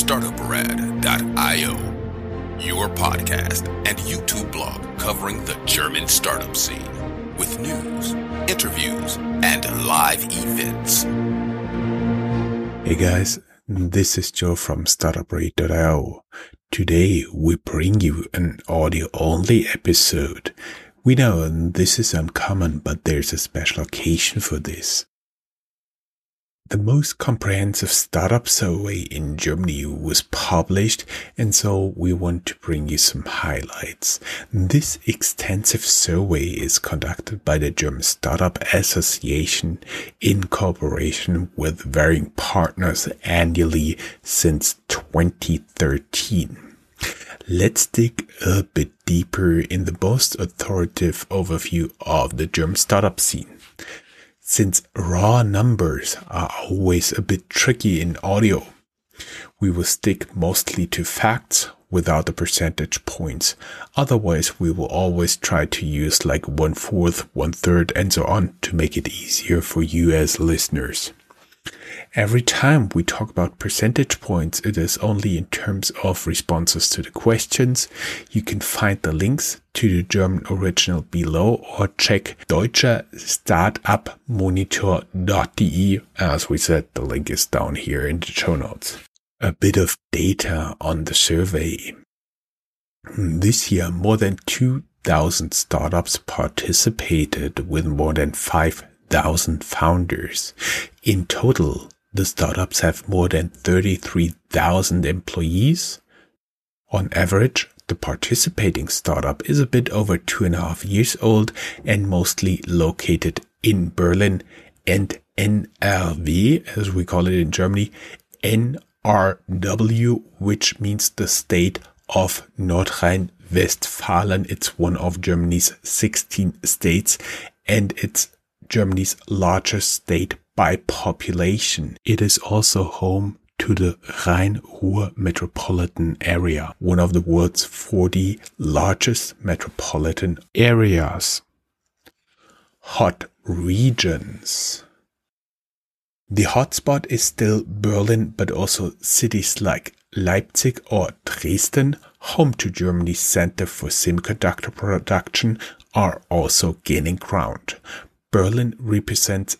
StartupRad.io, your podcast and YouTube blog covering the German startup scene with news, interviews, and live events. Hey guys, this is Joe from StartupRad.io. Today we bring you an audio-only episode. We know this is uncommon, but there's a special occasion for this. The most comprehensive startup survey in Germany was published, and so we want to bring you some highlights. This extensive survey is conducted by the German Startup Association in cooperation with varying partners annually since 2013. Let's dig a bit deeper in the most authoritative overview of the German startup scene. Since raw numbers are always a bit tricky in audio, we will stick mostly to facts without the percentage points. Otherwise, we will always try to use like 1/4, 1/3, and so on to make it easier for you as listeners. Every time we talk about percentage points, it is only in terms of responses to the questions. You can find the links to the German original below or check deutscherstartupmonitor.de. As we said, the link is down here in the show notes. A bit of data on the survey. This year, more than 2,000 startups participated with more than 5,000 founders. In total, the startups have more than 33,000 employees. On average, the participating startup is a bit over 2.5 years old and mostly located in Berlin and NRW, as we call it in Germany, NRW, which means the state of Nordrhein-Westfalen. It's one of Germany's 16 states, and it's Germany's largest state by population. It is also home to the Rhine-Ruhr metropolitan area, one of the world's 40 largest metropolitan areas. Hot regions. The hotspot is still Berlin, but also cities like Leipzig or Dresden, home to Germany's Center for Semiconductor Production, are also gaining ground. Berlin represents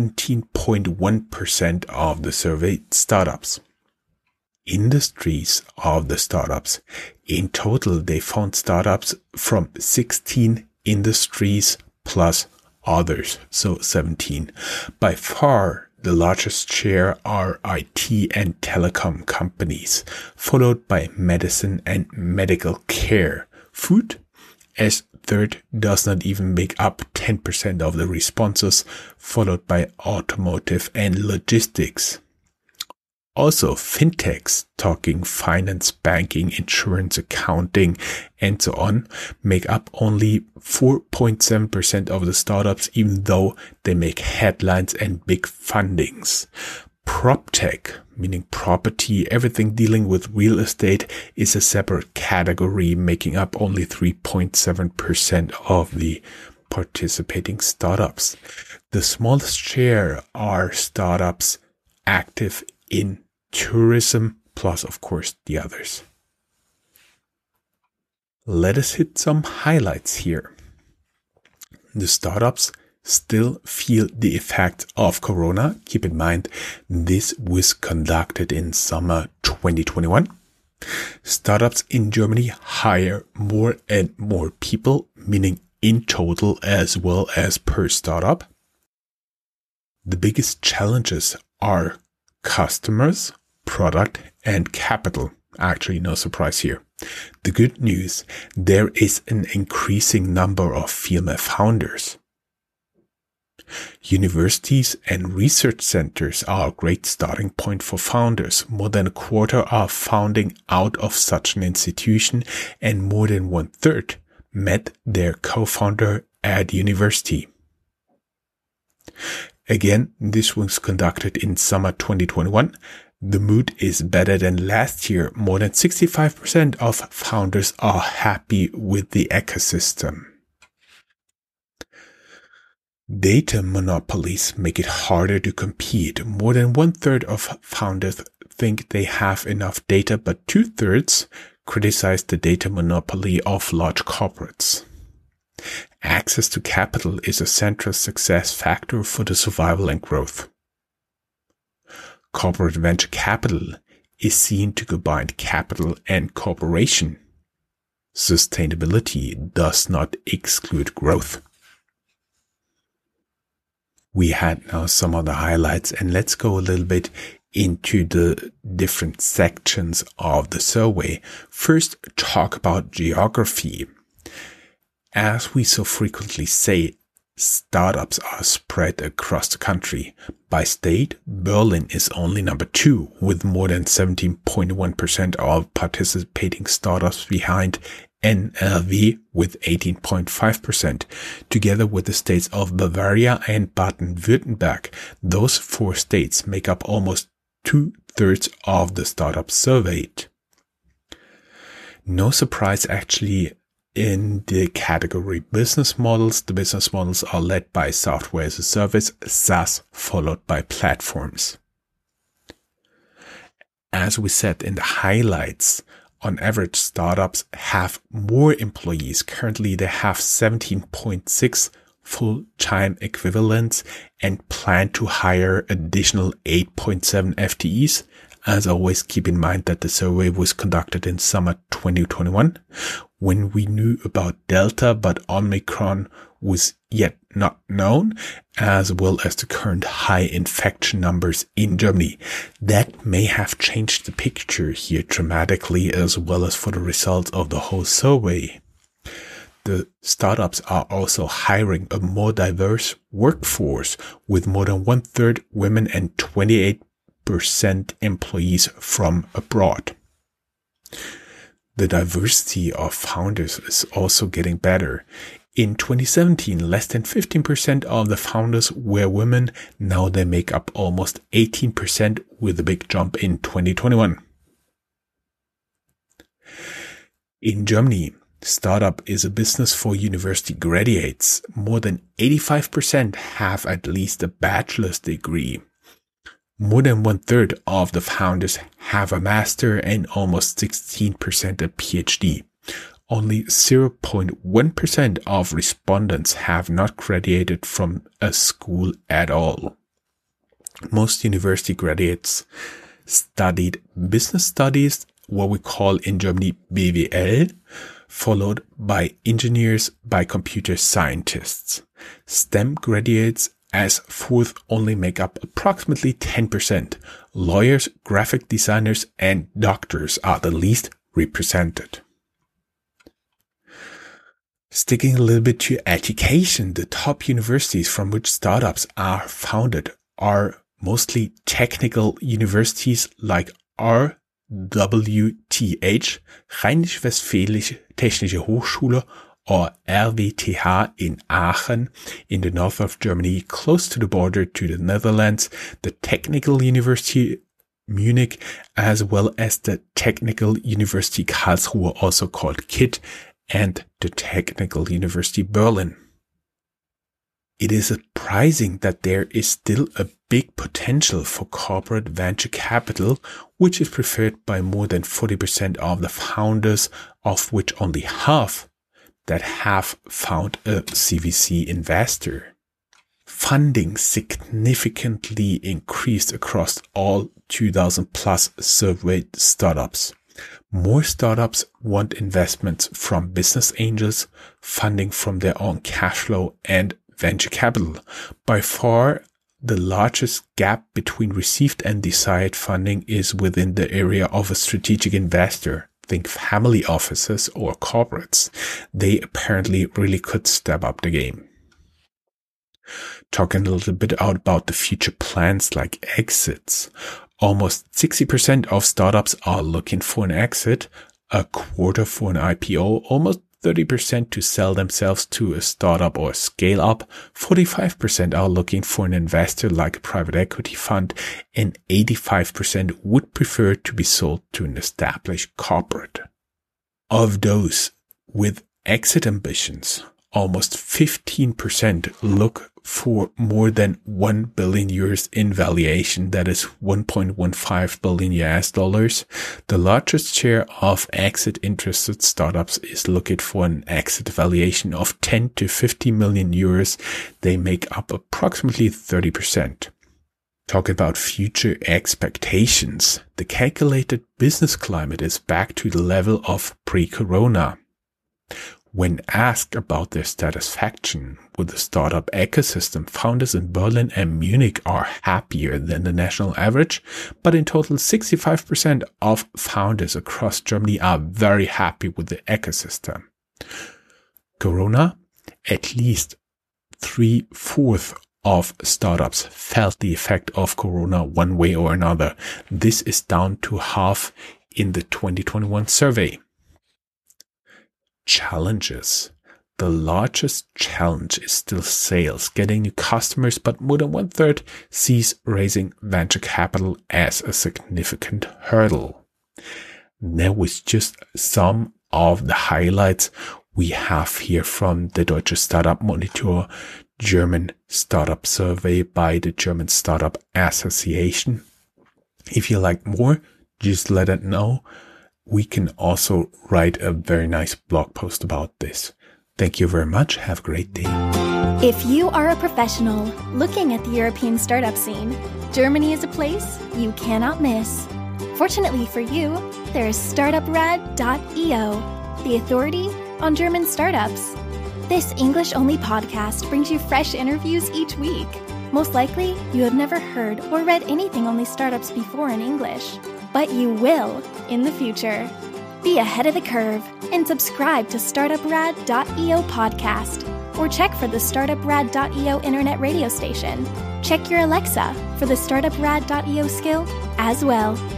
17.1% of the surveyed startups. Industries of the startups. In total, they found startups from 16 industries plus others, so 17. By far, the largest share are IT and telecom companies, followed by medicine and medical care. Food, as third, does not even make up 10% of the responses, followed by automotive and logistics. Also, fintechs, talking finance, banking, insurance, accounting, and so on, make up only 4.7% of the startups, even though they make headlines and big fundings. PropTech, meaning property, everything dealing with real estate, is a separate category, making up only 3.7% of the participating startups. The smallest share are startups active in tourism, plus, of course, the others. Let us hit some highlights here. The startups still feel the effect of Corona. Keep in mind, this was conducted in summer 2021. Startups in Germany hire more and more people, meaning in total as well as per startup. The biggest challenges are customers, product, and capital. Actually, no surprise here. The good news, there is an increasing number of female founders. Universities and research centers are a great starting point for founders. More than a quarter are founding out of such an institution, and more than 1/3 met their co-founder at university. Again, this was conducted in summer 2021. The mood is better than last year. More than 65% of founders are happy with the ecosystem. Data monopolies make it harder to compete. More than 1/3 of founders think they have enough data, but 2/3 criticize the data monopoly of large corporates. Access to capital is a central success factor for the survival and growth. Corporate venture capital is seen to combine capital and cooperation. Sustainability does not exclude growth. We had now some of the highlights, and let's go a little bit into the different sections of the survey. First, talk about geography. As we so frequently say, startups are spread across the country. By state, Berlin is only number 2, with more than 17.1% of participating startups behind NRW with 18.5%. Together with the states of Bavaria and Baden-Württemberg, those 4 states make up almost 2/3 of the startups surveyed. No surprise actually in the category business models. The business models are led by software as a service, SaaS, followed by platforms. As we said in the highlights, on average, startups have more employees. Currently, they have 17.6 full-time equivalents and plan to hire additional 8.7 FTEs. As always, keep in mind that the survey was conducted in summer 2021, when we knew about Delta, but Omicron was yet not known, as well as the current high infection numbers in Germany. That may have changed the picture here dramatically, as well as for the results of the whole survey. The startups are also hiring a more diverse workforce, with more than 1/3 women and 28% employees from abroad. The diversity of founders is also getting better. In 2017, less than 15% of the founders were women. Now they make up almost 18%, with a big jump in 2021. In Germany, startup is a business for university graduates. More than 85% have at least a bachelor's degree. More than 1/3 of the founders have a master and almost 16% a PhD. Only 0.1% of respondents have not graduated from a school at all. Most university graduates studied business studies, what we call in Germany BWL, followed by engineers, by computer scientists. STEM graduates as fourth only make up approximately 10%. Lawyers, graphic designers, and doctors are the least represented. Sticking a little bit to education, the top universities from which startups are founded are mostly technical universities like RWTH, Rheinisch-Westfälische Technische Hochschule, or RWTH in Aachen, in the north of Germany, close to the border to the Netherlands, the Technical University Munich, as well as the Technical University Karlsruhe, also called KIT, and the Technical University Berlin. It is surprising that there is still a big potential for corporate venture capital, which is preferred by more than 40% of the founders, of which only half that have found a CVC investor. Funding significantly increased across all 2,000 plus surveyed startups. More startups want investments from business angels, funding from their own cash flow, and venture capital. By far, the largest gap between received and desired funding is within the area of a strategic investor. Think family offices or corporates. They apparently really could step up the game. Talking a little bit about the future plans like exits. Almost 60% of startups are looking for an exit, a quarter for an IPO, almost 30% to sell themselves to a startup or scale up, 45% are looking for an investor like a private equity fund, and 85% would prefer to be sold to an established corporate. Of those with exit ambitions, almost 15% look for more than 1 billion euros in valuation. That is 1.15 billion US dollars. The largest share of exit interested startups is looking for an exit valuation of 10 to 50 million euros. They make up approximately 30%. Talk about future expectations. The calculated business climate is back to the level of pre-corona. When asked about their satisfaction with the startup ecosystem, founders in Berlin and Munich are happier than the national average, but in total 65% of founders across Germany are very happy with the ecosystem. Corona, at least 3/4 of startups felt the effect of Corona one way or another. This is down to half in the 2021 survey. Challenges. The largest challenge is still sales, getting new customers, but more than 1/3 sees raising venture capital as a significant hurdle. That was just some of the highlights we have here from the Deutsche Startup Monitor German Startup Survey by the German Startup Association. If you like more, just let us know. We can also write a very nice blog post about this. Thank you very much. Have a great day. If you are a professional looking at the European startup scene, Germany is a place you cannot miss. Fortunately for you, there is StartupRad.io, the authority on German startups. This English-only podcast brings you fresh interviews each week. Most likely, you have never heard or read anything on these startups before in English, but you will in the future. Be ahead of the curve and subscribe to StartupRad.io podcast, or check for the StartupRad.io internet radio station. Check your Alexa for the StartupRad.io skill as well.